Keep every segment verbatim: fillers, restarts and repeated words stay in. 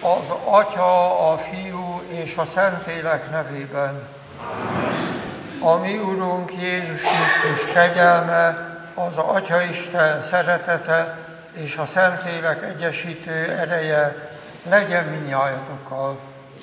Az Atya, a Fiú és a Szentlélek nevében. A mi Urunk Jézus Krisztus kegyelme, az Atyaisten szeretete és a Szentlélek egyesítő ereje legyen mindnyájatokkal.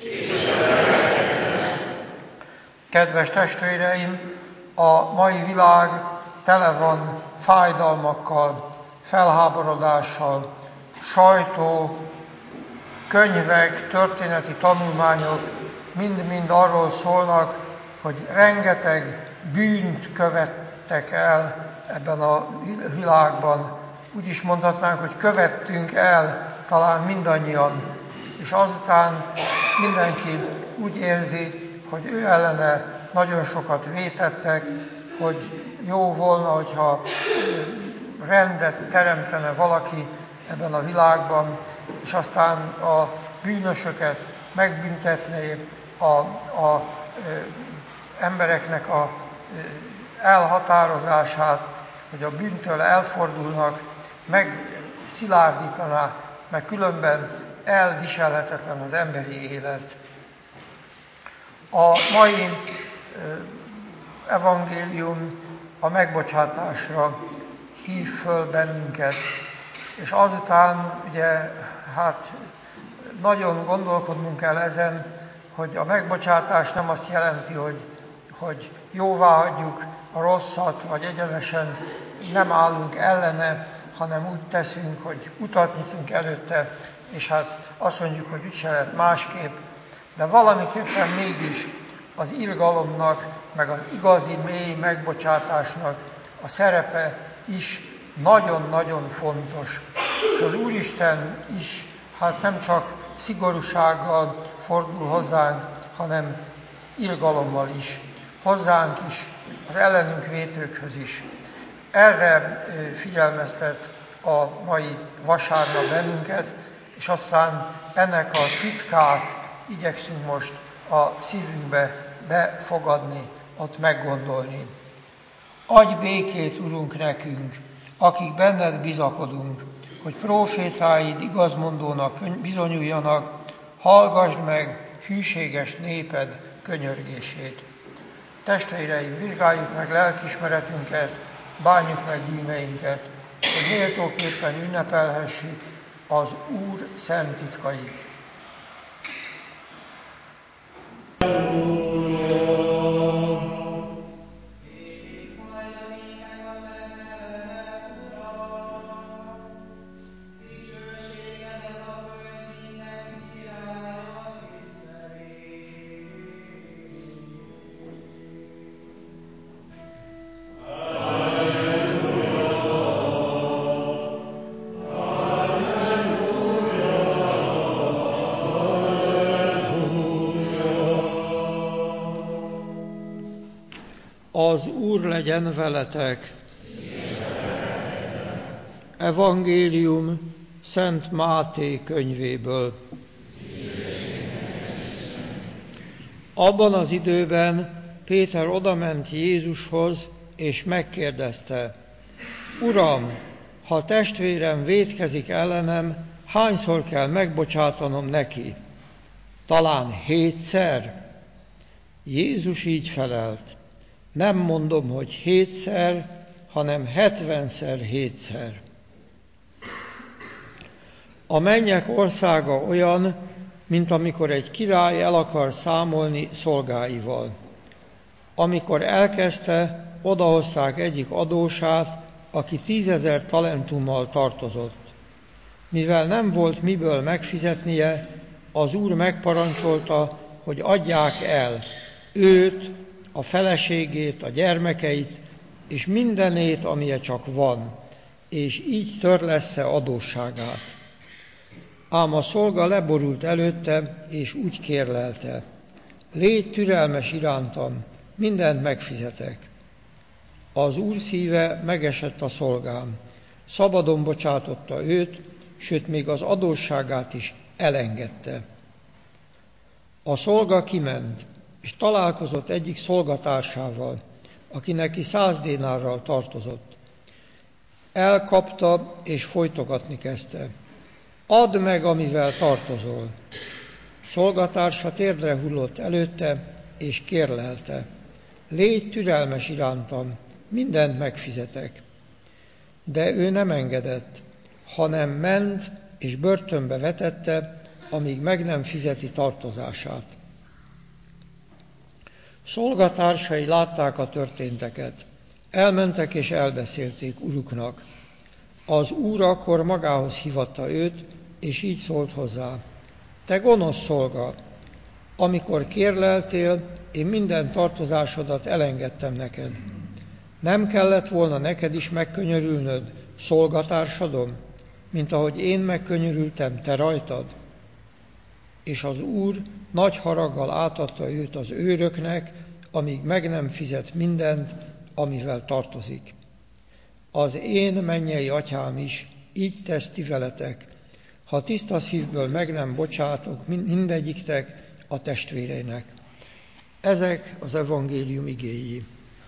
Kedves testvéreim, a mai világ tele van fájdalmakkal, felháborodással, sajtó, könyvek, történeti tanulmányok mind-mind arról szólnak, hogy rengeteg bűnt követtek el ebben a világban. Úgy is mondhatnánk, hogy követtünk el talán mindannyian, és azután mindenki úgy érzi, hogy ő ellene nagyon sokat vétettek, hogy jó volna, hogyha rendet teremtene valaki ebben a világban, és aztán a bűnösöket megbüntetné, a, a e, embereknek a e, elhatározását, hogy a bűntől elfordulnak, megszilárdítaná, mert különben elviselhetetlen az emberi élet. A mai e, evangélium a megbocsátásra hív föl bennünket, és azután ugye hát nagyon gondolkodnunk kell ezen, hogy a megbocsátás nem azt jelenti, hogy, hogy jóváhagyjuk a rosszat, vagy egyenesen nem állunk ellene, hanem úgy teszünk, hogy utat nyitunk előtte, és hát azt mondjuk, hogy úgyse lehet másképp, de valamiképpen mégis az irgalomnak, meg az igazi mély megbocsátásnak a szerepe is nagyon-nagyon fontos. És az Úristen is hát nem csak szigorúsággal fordul hozzánk, hanem irgalommal is. Hozzánk is, az ellenünk vétőkhöz is. Erre figyelmeztet a mai vasárnap bennünket, és aztán ennek a titkát igyekszünk most a szívünkbe befogadni, ott meggondolni. Adj békét, Urunk, nekünk, akik benned bizakodunk, hogy prófétáid igazmondónak bizonyuljanak, hallgasd meg hűséges néped könyörgését. Testvéreim, vizsgáljuk meg lelkiismeretünket, bánjuk meg bűneinket, hogy méltóképpen ünnepelhessük az Úr szent titkait. Az Úr legyen veletek. Evangélium Szent Máté könyvéből. Abban az időben Péter odament Jézushoz, és megkérdezte: Uram, ha testvérem vétkezik ellenem, hányszor kell megbocsátanom neki? Talán hétszer? Jézus így felelt: Nem mondom, hogy hétszer, hanem hetvenszer hétszer. A mennyek országa olyan, mint amikor egy király el akar számolni szolgáival. Amikor elkezdte, odahozták egyik adósát, aki tízezer talentummal tartozott. Mivel nem volt miből megfizetnie, az úr megparancsolta, hogy adják el őt, a feleségét, a gyermekeit, és mindenét, amilyen csak van, és így törlessze adósságát. Ám a szolga leborult előtte, és úgy kérlelte: Légy türelmes irántam, mindent megfizetek. Az úr szíve megesett a szolgám, szabadon bocsátotta őt, sőt még az adósságát is elengedte. A szolga kiment, és találkozott egyik szolgatársával, aki neki száz dénárral tartozott. Elkapta, és folytogatni kezdte. Add meg, amivel tartozol. Szolgatársa térdre hullott előtte, és kérlelte. Légy türelmes irántam, mindent megfizetek. De ő nem engedett, hanem ment, és börtönbe vetette, amíg meg nem fizeti tartozását. Szolgatársai látták a történteket. Elmentek és elbeszélték uruknak. Az úr akkor magához hívatta őt, és így szólt hozzá. Te gonosz szolga, amikor kérleltél, én minden tartozásodat elengedtem neked. Nem kellett volna neked is megkönyörülnöd szolgatársadom, mint ahogy én megkönyörültem te rajtad? És az úr nagy haraggal átadta őt az őröknek, amíg meg nem fizet mindent, amivel tartozik. Az én mennyei atyám is így tesz ti veletek, ha tiszta szívből meg nem bocsátok mindegyiktek a testvéreinek. Ezek az evangélium igéi.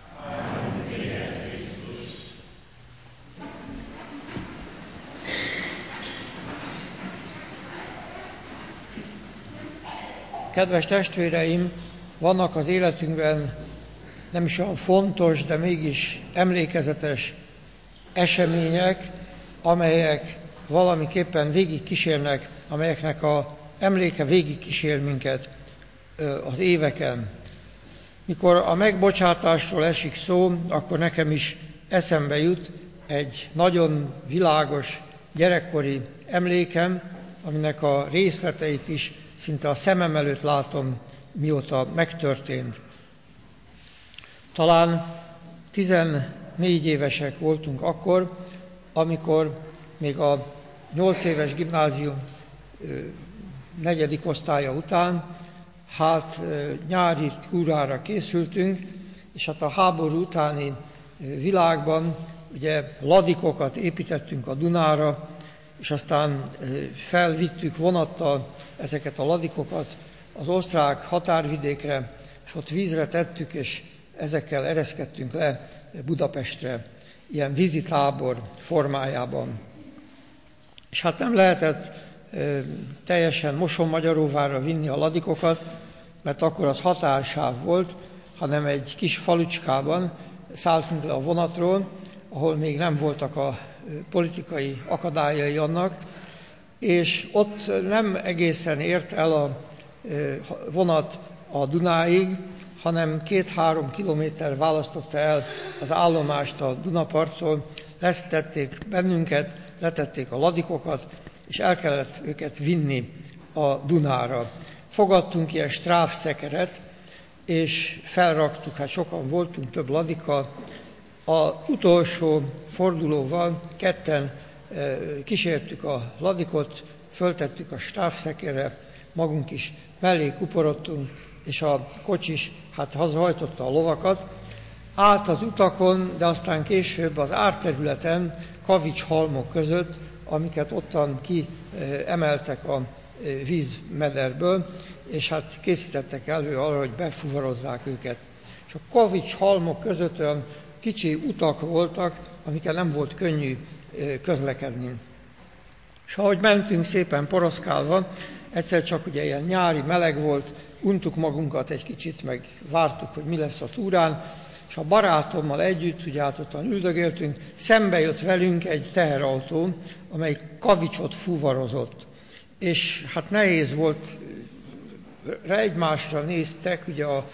Kedves testvéreim, vannak az életünkben nem is olyan fontos, de mégis emlékezetes események, amelyek valamiképpen végigkísérnek, amelyeknek az emléke végigkísér minket az éveken. Mikor a megbocsátásról esik szó, akkor nekem is eszembe jut egy nagyon világos gyerekkori emlékem, aminek a részleteit is szinte a szemem előtt látom, mióta megtörtént. Talán tizennégy évesek voltunk akkor, amikor még a nyolc éves gimnázium negyedik osztálya után hát nyári túrára készültünk, és hát a háború utáni világban ugye ladikokat építettünk a Dunára, és aztán felvittük vonattal ezeket a ladikokat az osztrák határvidékre, és ott vízre tettük, és ezekkel ereszkedtünk le Budapestre, ilyen vízitábor formájában. És hát nem lehetett e, teljesen Mosonmagyaróvárra vinni a ladikokat, mert akkor az határsáv volt, hanem egy kis falucskában szálltunk le a vonatról, ahol még nem voltak a politikai akadályai annak, és ott nem egészen ért el a vonat a Dunáig, hanem két-három kilométer választotta el az állomást a Dunaparttól, lesztették bennünket, letették a ladikokat, és el kellett őket vinni a Dunára. Fogadtunk ilyen stráfszekeret, és felraktuk, hát sokan voltunk, több ladikkal. Az utolsó fordulóval ketten kísértük a ladikot, föltettük a stráfszekerre, magunk is mellé kuporodtunk, és a kocsis hát hazahajtotta a lovakat, át az utakon, de aztán később az árterületen, kavicshalmok között, amiket ottan kiemeltek a vízmederből, és hát készítettek elő arra, hogy befuvarozzák őket. És a kavicshalmok között olyan kicsi utak voltak, amikkel nem volt könnyű közlekedni. És ahogy mentünk szépen poroszkálva, egyszer csak ugye ilyen nyári meleg volt, untuk magunkat egy kicsit, meg vártuk, hogy mi lesz a túrán, és a barátommal együtt, ugye hát ottan üldögéltünk, szembe jött velünk egy teherautó, amely kavicsot fuvarozott. És hát nehéz volt, egymásra néztek, ugye a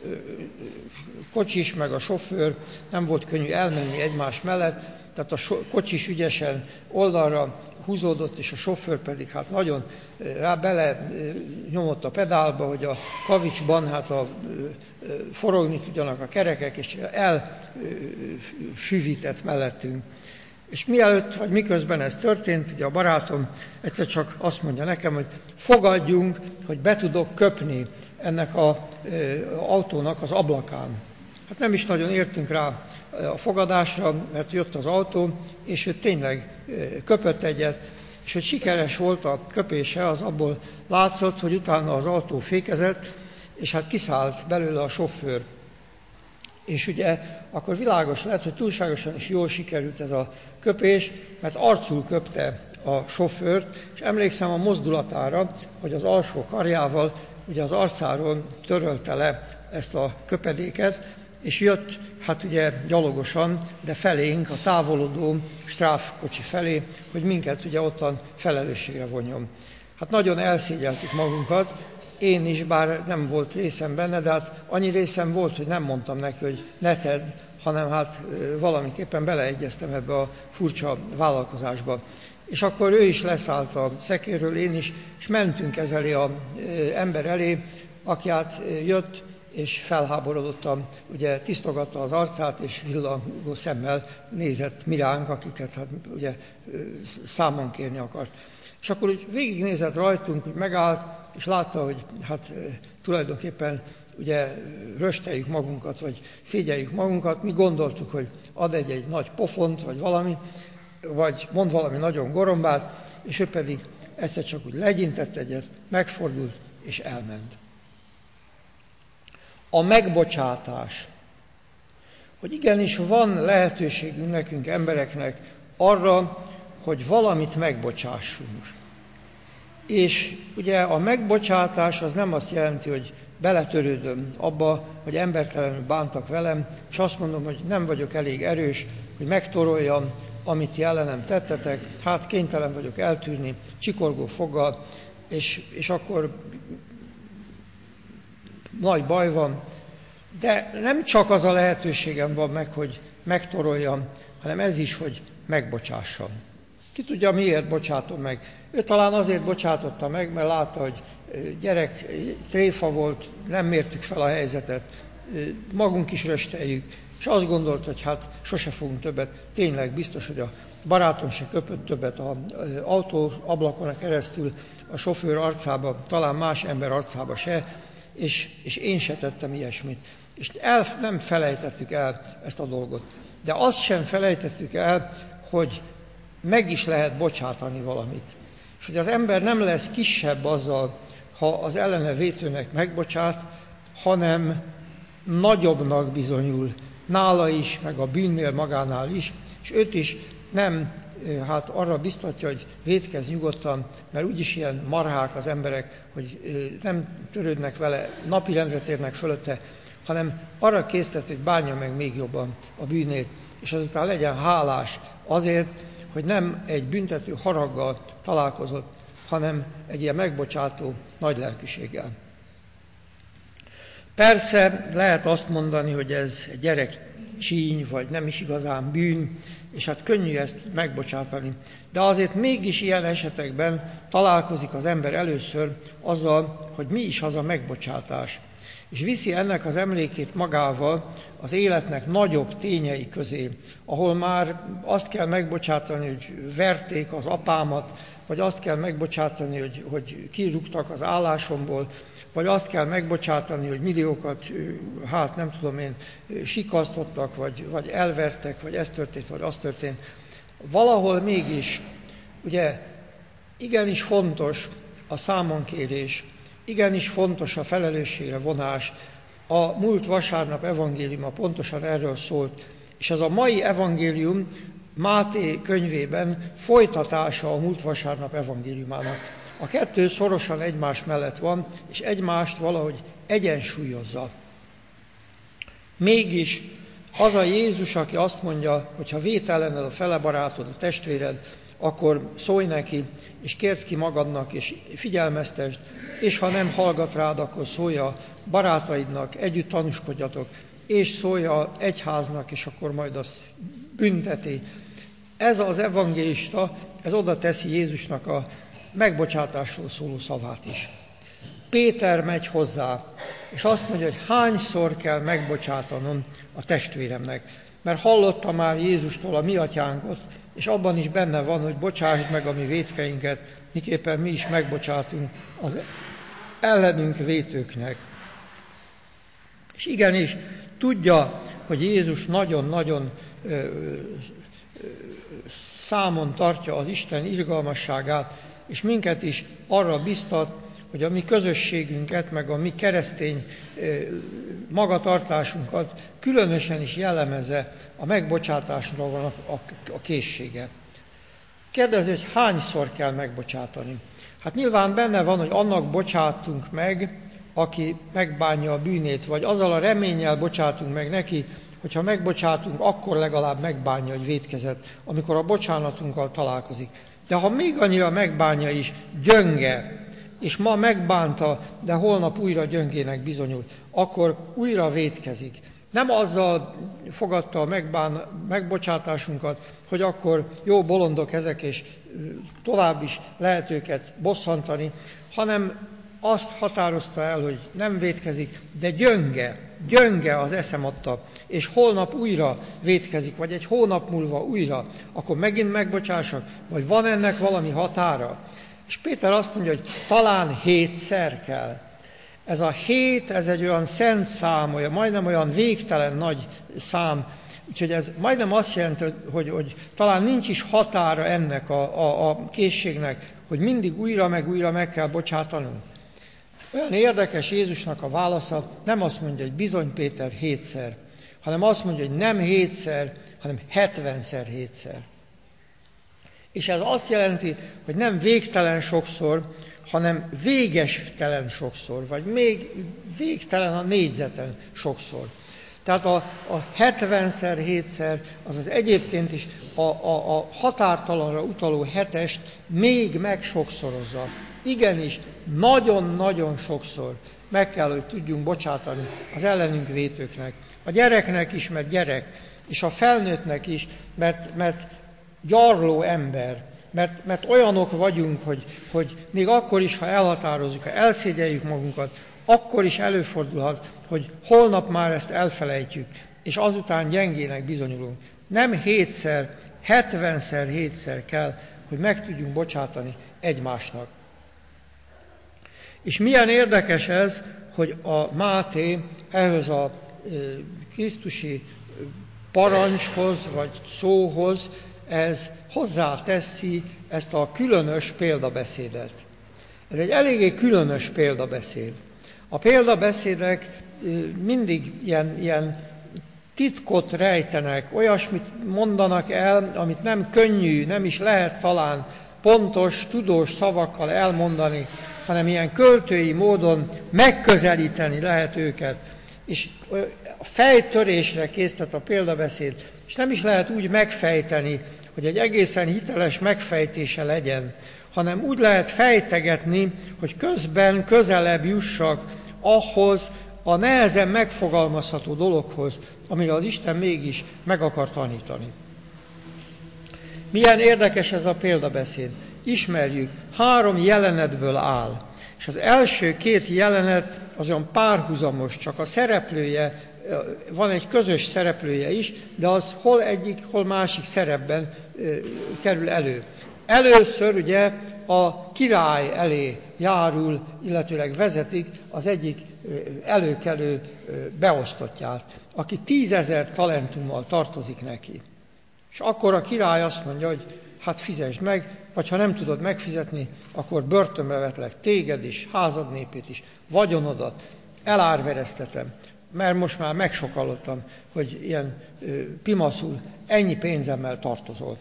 kocsis meg a sofőr, nem volt könnyű elmenni egymás mellett, tehát a kocsis ügyesen oldalra húzódott, és a sofőr pedig hát nagyon rá bele nyomott a pedálba, hogy a kavicsban hát a, forogni tudjanak a kerekek, és elsüvített mellettünk. És mielőtt, vagy miközben ez történt, ugye a barátom egyszer csak azt mondja nekem, hogy fogadjunk, hogy be tudok köpni ennek az autónak az ablakán. Hát nem is nagyon értünk rá a fogadásra, mert jött az autó, és ő tényleg köpött egyet, és hogy sikeres volt a köpése, az abból látszott, hogy utána az autó fékezett, és hát kiszállt belőle a sofőr. És ugye akkor világos lett, hogy túlságosan is jól sikerült ez a köpés, mert arcul köpte a sofőrt, és emlékszem a mozdulatára, hogy az alsó karjával ugye az arcáról törölte le ezt a köpedéket, és jött, hát ugye gyalogosan, de felénk, a távolodó stráfkocsi felé, hogy minket ugye ottan felelősségre vonjon. Hát nagyon elszégyeltük magunkat, én is, bár nem volt részem benne, de hát annyi részem volt, hogy nem mondtam neki, hogy ne tedd, hanem hát valamiképpen beleegyeztem ebbe a furcsa vállalkozásba. És akkor ő is leszállt a szekérről, én is, és mentünk ez elé az ember elé, aki át jött, és felháborodottan ugye tisztogatta az arcát, és villangó szemmel nézett mi ránk, akiket hát ugye számon kérni akart. És akkor úgy végignézett rajtunk, hogy megállt, és látta, hogy hát tulajdonképpen ugye rösteljük magunkat, vagy szégyeljük magunkat. Mi gondoltuk, hogy ad egy-egy nagy pofont, vagy valami, vagy mond valami nagyon gorombát, és ő pedig egyszer csak úgy legyintett egyet, megfordult, és elment. A megbocsátás. Hogy igenis van lehetőségünk nekünk, embereknek arra, hogy valamit megbocsássunk. És ugye a megbocsátás az nem azt jelenti, hogy beletörődöm abba, hogy embertelenül bántak velem, és azt mondom, hogy nem vagyok elég erős, hogy megtoroljam, amit ti ellenem tettetek, hát kénytelen vagyok eltűrni, csikorgó foggal, és, és akkor nagy baj van. De nem csak az a lehetőségem van meg, hogy megtoroljam, hanem ez is, hogy megbocsássam. Ki tudja, miért bocsátom meg? Ő talán azért bocsátotta meg, mert látta, hogy gyerek tréfa volt, nem mértük fel a helyzetet, magunk is rösteljük, és azt gondolt, hogy hát sose fogunk többet. Tényleg biztos, hogy a barátom se köpött többet az autó ablakon keresztül a sofőr arcába, talán más ember arcába se, és, és én se tettem ilyesmit. És el, nem felejtettük el ezt a dolgot. De azt sem felejtettük el, hogy meg is lehet bocsátani valamit. És hogy az ember nem lesz kisebb azzal, ha az ellene vétőnek megbocsát, hanem nagyobbnak bizonyul nála is, meg a bűnnél magánál is, és őt is nem hát arra biztatja, hogy vétkezz nyugodtan, mert úgyis ilyen marhák az emberek, hogy nem törődnek vele, napirendre térnek fölötte, hanem arra késztet, hogy bánja meg még jobban a bűnét, és azután legyen hálás azért, hogy nem egy büntető haraggal találkozott, hanem egy ilyen megbocsátó nagy lelkűséggel. Persze lehet azt mondani, hogy ez gyerek csíny, vagy nem is igazán bűn, és hát könnyű ezt megbocsátani. De azért mégis ilyen esetekben találkozik az ember először azzal, hogy mi is az a megbocsátás. És viszi ennek az emlékét magával az életnek nagyobb tényei közé, ahol már azt kell megbocsátani, hogy verték az apámat, vagy azt kell megbocsátani, hogy, hogy kirúgtak az állásomból, vagy azt kell megbocsátani, hogy milliókat, hát nem tudom én, sikasztottak, vagy, vagy elvertek, vagy ez történt, vagy az történt. Valahol mégis, ugye, igenis fontos a számonkérés, igenis fontos a felelősségre vonás. A múlt vasárnap evangéliuma pontosan erről szólt, és ez a mai evangélium Máté könyvében folytatása a múlt vasárnap evangéliumának. A kettő szorosan egymás mellett van, és egymást valahogy egyensúlyozza. Mégis az a Jézus, aki azt mondja, hogy ha vét ellened a fele barátod, a testvéred, akkor szólj neki, és kérd ki magadnak, és figyelmeztesd, és ha nem hallgat rád, akkor szólj a barátaidnak, együtt tanúskodjatok, és szólj az egyháznak, és akkor majd azt bünteti. Ez az evangélista, ez oda teszi Jézusnak a megbocsátásról szóló szavát is. Péter megy hozzá, és azt mondja, hogy hányszor kell megbocsátanom a testvéremnek. Mert hallotta már Jézustól a mi atyánkot, és abban is benne van, hogy bocsásd meg a mi vétkeinket, miképpen mi is megbocsátunk az ellenünk vétőknek. És igenis, tudja, hogy Jézus nagyon-nagyon ö, ö, számon tartja az Isten irgalmasságát, és minket is arra biztat, hogy a mi közösségünket, meg a mi keresztény magatartásunkat különösen is jellemezze a megbocsátásra van a, a, a készsége. kérdezi, hogy hányszor kell megbocsátani. Hát nyilván benne van, hogy annak bocsátunk meg, aki megbánja a bűnét, vagy azzal a reménnyel bocsátunk meg neki, hogyha megbocsátunk, akkor legalább megbánja, hogy vétkezett, amikor a bocsánatunkkal találkozik. De ha még annyira megbánja is, gyönge, és ma megbánta, de holnap újra gyöngének bizonyul, akkor újra vétkezik. Nem azzal fogadta a megbán, megbocsátásunkat, hogy akkor jó bolondok ezek, és tovább is lehet őket bosszantani, hanem azt határozta el, hogy nem vétkezik, de gyönge, gyönge az eszem adta, és holnap újra vétkezik, vagy egy hónap múlva újra, akkor megint megbocsássak, vagy van ennek valami határa? És Péter azt mondja, hogy talán hétszer kell. Ez a hét, ez egy olyan szent szám, olyan, majdnem olyan végtelen nagy szám, úgyhogy ez majdnem azt jelenti, hogy, hogy, hogy talán nincs is határa ennek a, a, a készségnek, hogy mindig újra meg újra meg kell bocsátanunk. Olyan érdekes Jézusnak a válasza, nem azt mondja, hogy bizony Péter hétszer, hanem azt mondja, hogy nem hétszer, hanem hetvenszer hétszer. És ez azt jelenti, hogy nem végtelen sokszor, hanem végestelen sokszor, vagy még végtelen a négyzeten sokszor. Tehát a, a hetvenszer hétszer, azaz egyébként is a, a, a határtalanra utaló hetest még megsokszorozza. Igenis, nagyon-nagyon sokszor meg kell, hogy tudjunk bocsátani az ellenünk vétőknek. A gyereknek is, mert gyerek, és a felnőttnek is, mert, mert gyarló ember, mert, mert olyanok vagyunk, hogy, hogy még akkor is, ha elhatározzuk, ha elszégyeljük magunkat, akkor is előfordulhat, hogy holnap már ezt elfelejtjük, és azután gyengének bizonyulunk. Nem hétszer, hetvenszer hétszer kell, hogy meg tudjunk bocsátani egymásnak. És milyen érdekes ez, hogy a Máté ehhez a krisztusi parancshoz, vagy szóhoz, ez hozzáteszi ezt a különös példabeszédet. Ez egy eléggé különös példabeszéd. A példabeszédek mindig ilyen, ilyen titkot rejtenek, olyasmit mondanak el, amit nem könnyű, nem is lehet talán pontos, tudós szavakkal elmondani, hanem ilyen költői módon megközelíteni lehet őket. És a fejtörésre késztet a példabeszéd, és nem is lehet úgy megfejteni, hogy egy egészen hiteles megfejtése legyen, hanem úgy lehet fejtegetni, hogy közben közelebb jussak ahhoz a nehezen megfogalmazható dologhoz, amire az Isten mégis meg akar tanítani. Milyen érdekes ez a példabeszéd. Ismerjük, három jelenetből áll. És az első két jelenet az olyan párhuzamos, csak a szereplője, van egy közös szereplője is, de az hol egyik, hol másik szerepben kerül elő. Először ugye a király elé járul, illetőleg vezetik az egyik előkelő beosztottját, aki tízezer talentummal tartozik neki. És akkor a király azt mondja, hogy hát fizesd meg, vagy ha nem tudod megfizetni, akkor börtönbe vetlek téged is, házad népét is, vagyonodat, elárvereztetem, mert most már megsokallottam, hogy ilyen ö, pimaszul ennyi pénzemmel tartozol.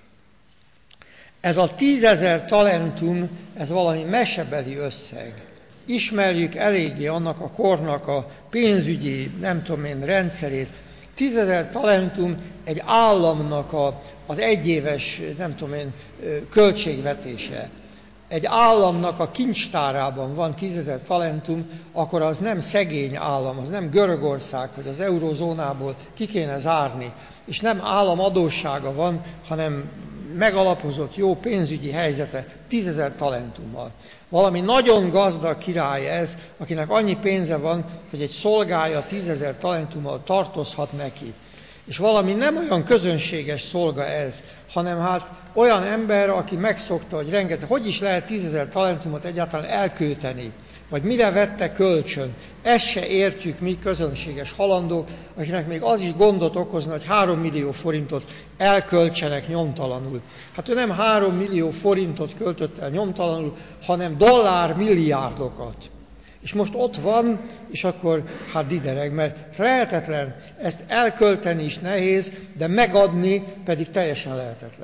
Ez a tízezer talentum, ez valami mesebeli összeg. Ismerjük eléggé annak a kornak a pénzügyi, nem tudom én, rendszerét. Tízezer talentum egy államnak a, az egyéves, nem tudom én, költségvetése. Egy államnak a kincstárában van tízezer talentum, akkor az nem szegény állam, az nem Görögország, hogy az eurózónából ki kéne zárni, és nem államadóssága van, hanem megalapozott jó pénzügyi helyzete tízezer talentummal. Valami nagyon gazdag király ez, akinek annyi pénze van, hogy egy szolgája tízezer talentummal tartozhat neki. És valami nem olyan közönséges szolga ez, hanem hát olyan ember, aki megszokta, hogy rengeteg, hogy is lehet tízezer talentumot egyáltalán elkölteni, vagy mire vette kölcsön. Ezt se értjük mi közönséges halandók, akiknek még az is gondot okozna, hogy három millió forintot elköltsenek nyomtalanul. Hát ő nem három millió forintot költött el nyomtalanul, hanem dollár milliárdokat. És most ott van, és akkor hát didereg, mert lehetetlen, ezt elkölteni is nehéz, de megadni pedig teljesen lehetetlen.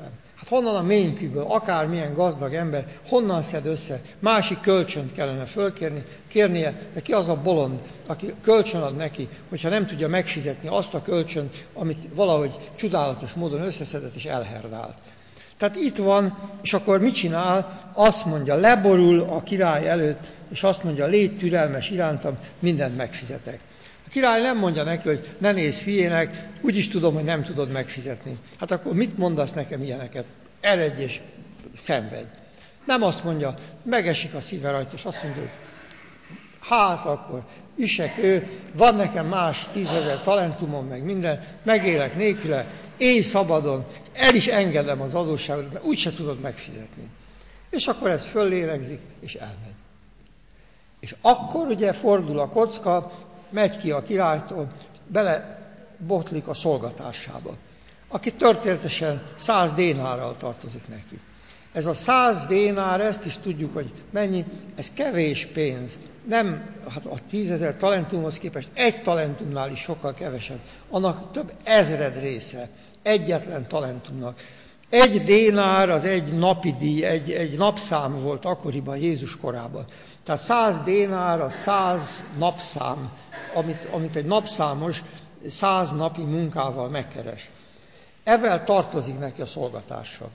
Hát honnan a ménykűből, akármilyen gazdag ember, honnan szed össze? Másik kölcsönt kellene fölkérni, kérnie, de ki az a bolond, aki kölcsön ad neki, hogyha nem tudja megfizetni azt a kölcsönt, amit valahogy csodálatos módon összeszedett és elherdált. Tehát itt van, és akkor mit csinál? Azt mondja, leborul a király előtt, és azt mondja, légy türelmes irántam, mindent megfizetek. A király nem mondja neki, hogy ne nézz hülyének, úgyis tudom, hogy nem tudod megfizetni. Hát akkor mit mondasz nekem ilyeneket? Eredj és szenvedj. Nem azt mondja, megesik a szíve rajta, és azt mondja, hogy hát akkor üssek ő, van nekem más tízezer talentumom, meg minden, megélek nélküle, élj szabadon, el is engedem az adósságot, mert úgyse tudod megfizetni. És akkor ez föllélegzik, és elmegy. És akkor ugye fordul a kocka, megy ki a királytól, belebotlik a szolgatársába, aki történetesen száz dénárral tartozik neki. Ez a száz dénár, ezt is tudjuk, hogy mennyi, ez kevés pénz. Nem, hát a tízezer talentumhoz képest egy talentumnál is sokkal kevesebb. Annak több ezred része, egyetlen talentumnak. Egy dénár az egy napi díj, egy, egy napszám volt akkoriban Jézus korában. Tehát száz dénár a száz napszám, amit, amit egy napszámos száz napi munkával megkeres. Ezzel tartozik neki a szolgatársa.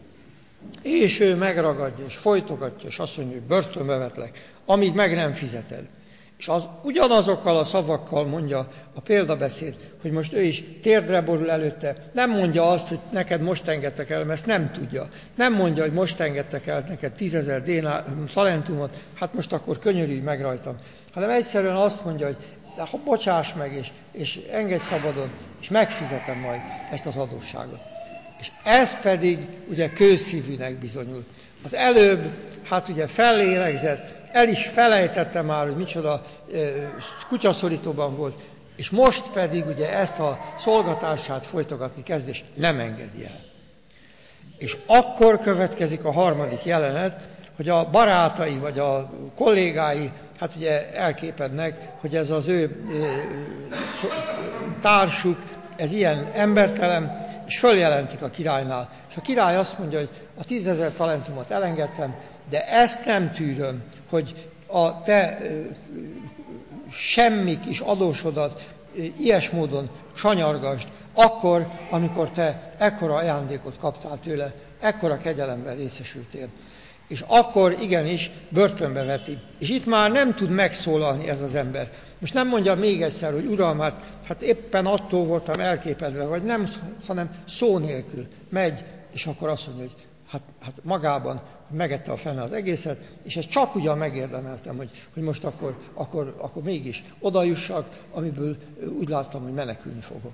És ő megragadja, és folytogatja, és azt mondja, hogy börtönbe vetlek, amíg meg nem fizeted. És az ugyanazokkal a szavakkal mondja a példabeszéd, hogy most ő is térdre borul előtte. Nem mondja azt, hogy neked most engedtek el, mert ezt nem tudja. Nem mondja, hogy most engedtek el neked tízezer dénár talentumot, hát most akkor könyörülj meg rajtam. Hanem egyszerűen azt mondja, hogy de ha bocsáss meg, és, és engedj szabadon, és megfizetem majd ezt az adósságot. És ez pedig ugye kőszívűnek bizonyul. Az előbb, hát ugye fellélegzett, el is felejtette már, hogy micsoda e, kutyaszorítóban volt, és most pedig ugye ezt a szolgatását folytogatni kezd, és nem engedi el. És akkor következik a harmadik jelenet, hogy a barátai vagy a kollégái, hát ugye elképednek, hogy ez az ő e, társuk, ez ilyen embertelen, és följelentik a királynál. És a király azt mondja, hogy a tízezer talentumot elengedtem, de ezt nem tűröm, hogy a te semmi kis adósodat ilyes módon sanyargasd, akkor, amikor te ekkora ajándékot kaptál tőle, ekkora kegyelemben részesültél. És akkor igenis börtönbe veti. És itt már nem tud megszólalni ez az ember. Most nem mondja még egyszer, hogy uram, hát, hát éppen attól voltam elképedve, vagy nem, hanem szó nélkül megy, és akkor azt mondja, hogy hát, hát magában megette a fene az egészet, és ezt csak ugyan megérdemeltem, hogy, hogy most akkor, akkor, akkor mégis odajussak, amiből úgy láttam, hogy menekülni fogok.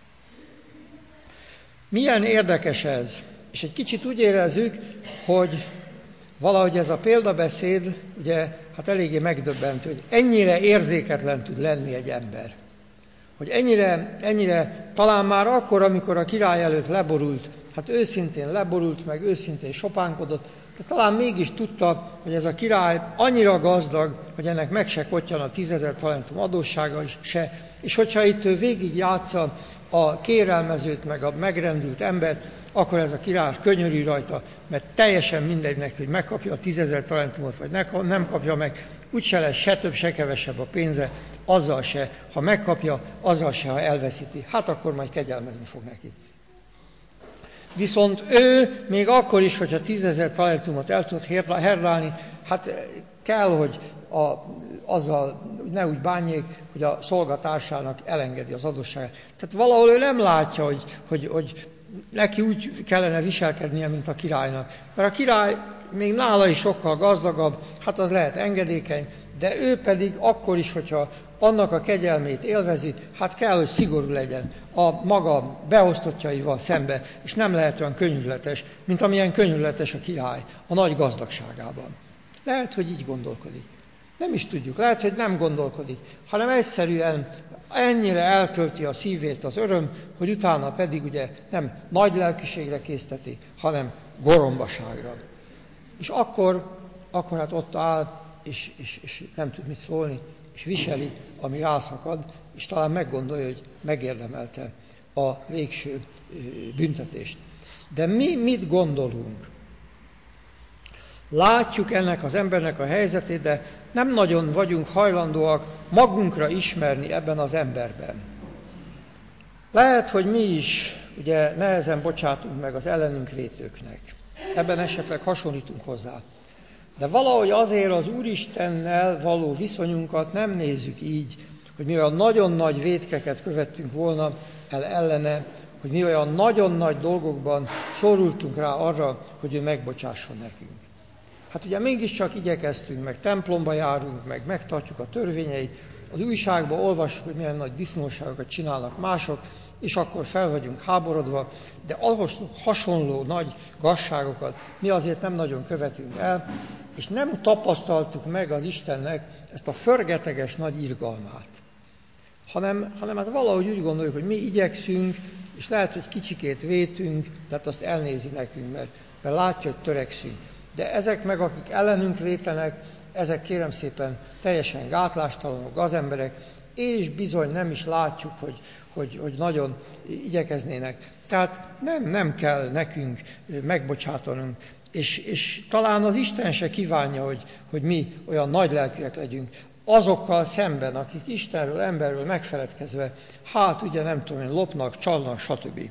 Milyen érdekes ez, és egy kicsit úgy érezzük, hogy valahogy ez a példabeszéd, ugye, hát eléggé megdöbbentő, hogy ennyire érzéketlen tud lenni egy ember. Hogy ennyire, ennyire, talán már akkor, amikor a király előtt leborult, hát őszintén leborult, meg őszintén sopánkodott, de talán mégis tudta, hogy ez a király annyira gazdag, hogy ennek meg se kottyan a tízezer talentum adóssága is se, és hogyha itt ő végig játsza a kérelmezőt, meg a megrendült embert, akkor ez a király könyörül rajta, mert teljesen mindegy neki, hogy megkapja a tízezer talentumot, vagy nem kapja meg, úgyse lesz se több, se kevesebb a pénze, azzal se, ha megkapja, azzal se, ha elveszíti. Hát akkor majd kegyelmezni fog neki. Viszont ő még akkor is, hogyha tízezer talentumot el tud herdálni, hát kell, hogy a, azzal ne úgy bánjék, hogy a szolgatársának elengedi az adósságát. Tehát valahol ő nem látja, hogy, hogy, hogy neki úgy kellene viselkednie, mint a királynak. Mert a király még nála is sokkal gazdagabb, hát az lehet engedékeny, de ő pedig akkor is, hogyha annak a kegyelmét élvezi, hát kell, hogy szigorú legyen a maga beosztottjaival szembe, és nem lehet olyan könyörületes, mint amilyen könyörületes a király a nagy gazdagságában. Lehet, hogy így gondolkodik. Nem is tudjuk, lehet, hogy nem gondolkodik, hanem egyszerűen ennyire eltölti a szívét az öröm, hogy utána pedig ugye nem nagy lelkiségre készteti, hanem gorombaságra. És akkor, akkor hát ott áll, és, és, és nem tud mit szólni, és viseli, ami rászakad, és talán meggondolja, hogy megérdemelte a végső büntetést. De mi mit gondolunk? Látjuk ennek az embernek a helyzetét, de nem nagyon vagyunk hajlandóak magunkra ismerni ebben az emberben. Lehet, hogy mi is ugye nehezen bocsátunk meg az ellenünk vétőknek. Ebben esetleg hasonlítunk hozzá. De valahogy azért az Úristennel való viszonyunkat nem nézzük így, hogy mi olyan nagyon nagy vétkeket követtünk volna el ellene, hogy mi olyan nagyon nagy dolgokban szorultunk rá arra, hogy ő megbocsásson nekünk. Hát ugye mégiscsak igyekeztünk, meg templomba járunk, meg megtartjuk a törvényeit, az újságban olvassuk, hogy milyen nagy disznóságokat csinálnak mások, és akkor fel vagyunk háborodva, de ahhoz hasonló nagy gazságokat mi azért nem nagyon követünk el, és nem tapasztaltuk meg az Istennek ezt a förgeteges nagy irgalmát. Hanem, hanem hát valahogy úgy gondoljuk, hogy mi igyekszünk, és lehet, hogy kicsikét vétünk, tehát azt elnézi nekünk, mert, mert látja, hogy törekszünk. De ezek meg, akik ellenünk vétenek, ezek kérem szépen teljesen gátlástalanok, gazemberek, és bizony nem is látjuk, hogy, hogy, hogy nagyon igyekeznének. Tehát nem, nem kell nekünk megbocsátanunk. És, és talán az Isten se kívánja, hogy, hogy mi olyan nagylelkűek legyünk. Azokkal szemben, akik Istenről, emberről megfeledkezve, hát ugye nem tudom én, lopnak, csalnak, stb.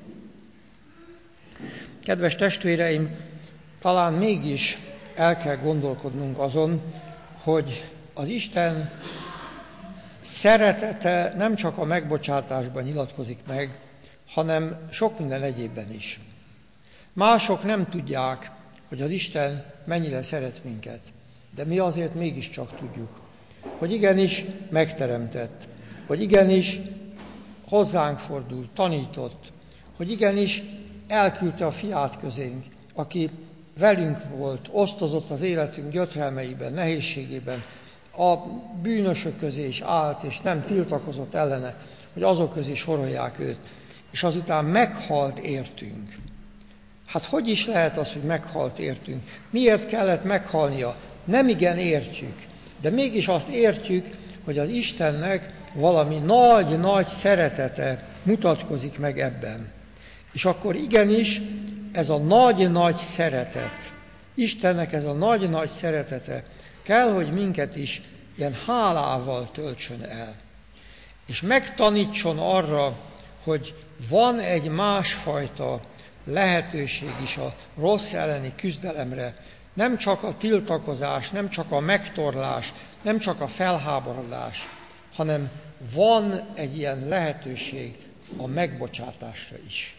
Kedves testvéreim, talán mégis el kell gondolkodnunk azon, hogy az Isten szeretete nem csak a megbocsátásban nyilatkozik meg, hanem sok minden egyébben is. Mások nem tudják, hogy az Isten mennyire szeret minket, de mi azért mégiscsak tudjuk, hogy igenis megteremtett, hogy igenis hozzánk fordult, tanított, hogy igenis elküldte a fiát közénk, aki velünk volt, osztozott az életünk gyötrelmeiben, nehézségében, a bűnösök közé is állt, és nem tiltakozott ellene, hogy azok közé sorolják őt, és azután meghalt értünk. Hát hogy is lehet az, hogy meghalt értünk? Miért kellett meghalnia? Nem igen értjük, de mégis azt értjük, hogy az Istennek valami nagy-nagy szeretete mutatkozik meg ebben. És akkor igenis ez a nagy-nagy szeretet, Istennek ez a nagy-nagy szeretete kell, hogy minket is ilyen hálával töltsön el. És megtanítson arra, hogy van egy másfajta lehetőség is a rossz elleni küzdelemre. Nem csak a tiltakozás, nem csak a megtorlás, nem csak a felháborodás, hanem van egy ilyen lehetőség a megbocsátásra is.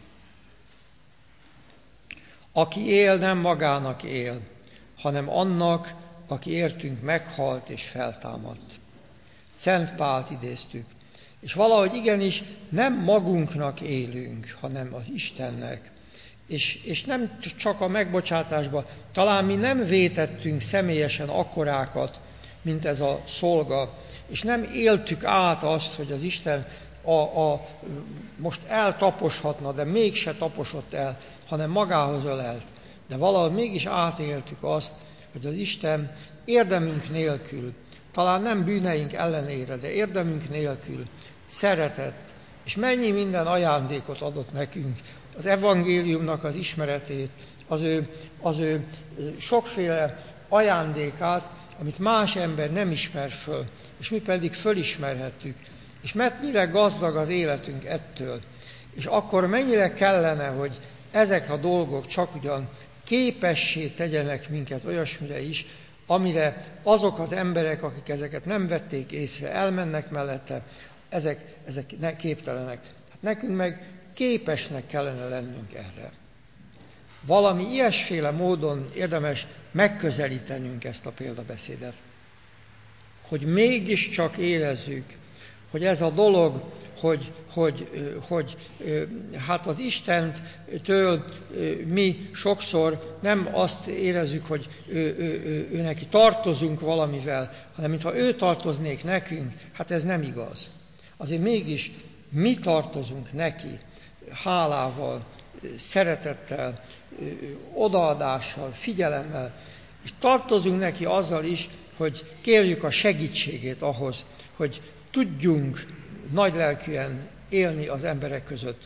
Aki él, nem magának él, hanem annak, aki értünk meghalt és feltámadt. Szent Pált idéztük. És valahogy igenis nem magunknak élünk, hanem az Istennek. És, és nem csak a megbocsátásban, talán mi nem vétettünk személyesen akkorákat, mint ez a szolga, és nem éltük át azt, hogy az Isten a, a, most eltaposhatna, de mégse taposott el, hanem magához ölelt. De valahogy mégis átéltük azt, hogy az Isten érdemünk nélkül, talán nem bűneink ellenére, de érdemünk nélkül szeretett, és mennyi minden ajándékot adott nekünk, az evangéliumnak az ismeretét, az ő, az ő sokféle ajándékát, amit más ember nem ismer föl, és mi pedig fölismerhettük. És mennyire gazdag az életünk ettől. És akkor mennyire kellene, hogy ezek a dolgok csak ugyan képessé tegyenek minket olyasmire is, amire azok az emberek, akik ezeket nem vették észre, elmennek mellette, ezek, ezek képtelenek. Hát nekünk meg képesnek kellene lennünk erre. Valami ilyesféle módon érdemes megközelítenünk ezt a példabeszédet, hogy mégiscsak érezzük, hogy ez a dolog, hogy, hogy, hogy hát az Istentől mi sokszor nem azt érezzük, hogy ő, ő, ő, ő neki tartozunk valamivel, hanem mintha ő tartoznék nekünk, hát ez nem igaz. Azért mégis mi tartozunk neki hálával, szeretettel, odaadással, figyelemmel, és tartozunk neki azzal is, hogy kérjük a segítségét ahhoz, hogy tudjunk nagylelkűen élni az emberek között.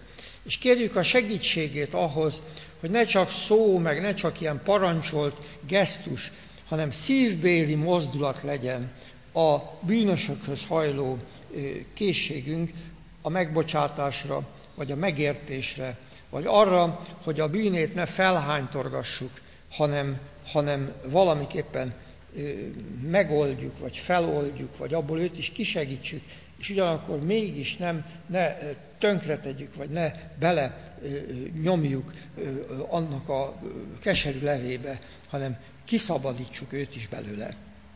És kérjük a segítségét ahhoz, hogy ne csak szó, meg ne csak ilyen parancsolt gesztus, hanem szívbéli mozdulat legyen a bűnösökhöz hajló készségünk a megbocsátásra, vagy a megértésre, vagy arra, hogy a bűnét ne felhánytorgassuk, hanem, hanem valamiképpen megoldjuk, vagy feloldjuk, vagy abból őt is kisegítsük, és ugyanakkor mégis nem, ne tönkretegyük, vagy ne bele nyomjuk annak a keserű levébe, hanem kiszabadítsuk őt is belőle.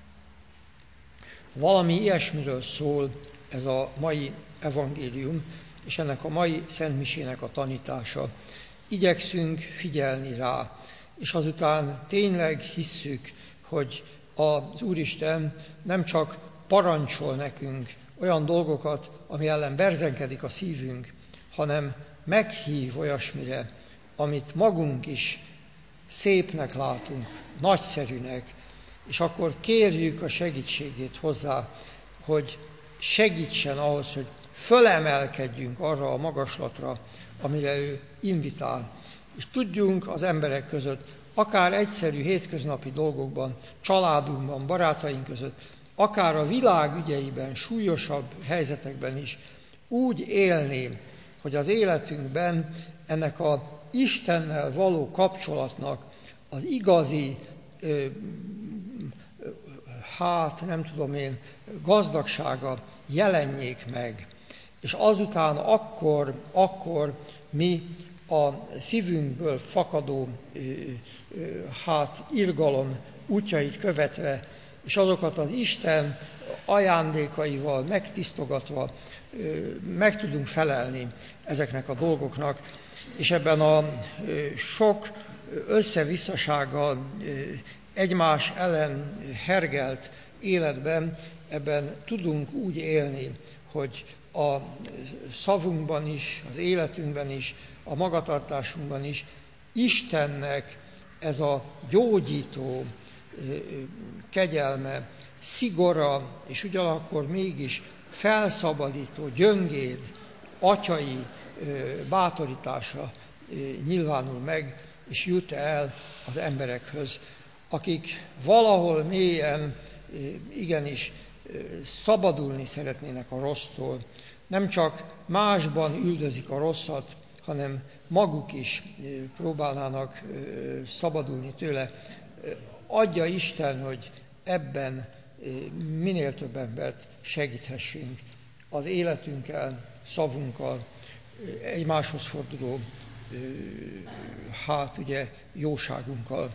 Valami ilyesmiről szól ez a mai evangélium, és ennek a mai szentmisének a tanítása. Igyekszünk figyelni rá, és azután tényleg hisszük, hogy az Úristen nem csak parancsol nekünk olyan dolgokat, ami ellen berzenkedik a szívünk, hanem meghív olyasmire, amit magunk is szépnek látunk, nagyszerűnek, és akkor kérjük a segítségét hozzá, hogy segítsen ahhoz, hogy fölemelkedjünk arra a magaslatra, amire ő invitál, és tudjunk az emberek között, akár egyszerű hétköznapi dolgokban, családunkban, barátaink között, akár a világ ügyeiben, súlyosabb helyzetekben is úgy élni, hogy az életünkben ennek az Istennel való kapcsolatnak az igazi, hát nem tudom én, gazdagsága jelenjék meg. És azután akkor, akkor mi a szívünkből fakadó hát irgalom útjait követve, és azokat az Isten ajándékaival megtisztogatva meg tudunk felelni ezeknek a dolgoknak, és ebben a sok összevisszasággal egymás ellen hergelt életben, ebben tudunk úgy élni, hogy a szavunkban is, az életünkben is, a magatartásunkban is Istennek ez a gyógyító kegyelme, szigora, és ugyanakkor mégis felszabadító, gyöngéd, atyai bátorítása nyilvánul meg, és jut el az emberekhöz, akik valahol mélyen igenis szabadulni szeretnének a rossztól. Nem csak másban üldözik a rosszat, hanem maguk is próbálnának szabadulni tőle. Adja Isten, hogy ebben minél több embert segíthessünk az életünkkel, szavunkkal, egymáshoz forduló, hát ugye jóságunkkal.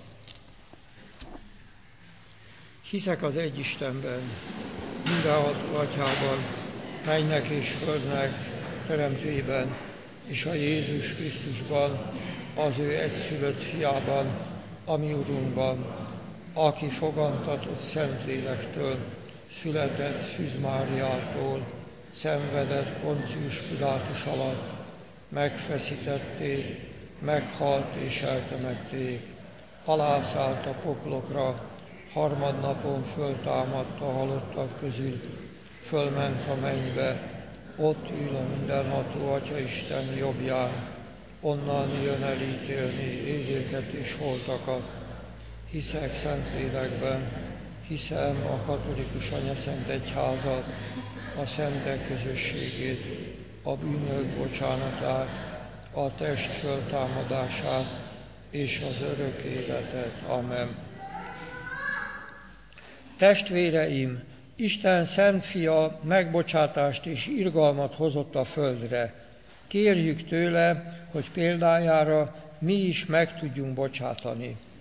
Hiszek az egy Istenben, mindenható Atyában, mennynek és földnek teremtőjében, és a Jézus Krisztusban, az ő egyszülött fiában, a mi Urunkban, aki fogantatott Szentlélektől, született Szűz Máriától, szenvedett Poncius Pilátus alatt, megfeszítették, meghalt és eltemették, alászállt a poklokra, harmadnapon föltámadt a halottak közül, fölment a mennybe, ott ül a mindenható Atya Isten jobbján, onnan jön elítélni élőket és holtakat. Hiszek Szentlélekben, hiszem a katolikus anyaszent egyházat, a szentek közösségét, a bűnök bocsánatát, a test föltámadását és az örök életet. Amen. Testvéreim, Isten szent fia megbocsátást és irgalmat hozott a földre. Kérjük tőle, hogy példájára mi is meg tudjunk bocsátani.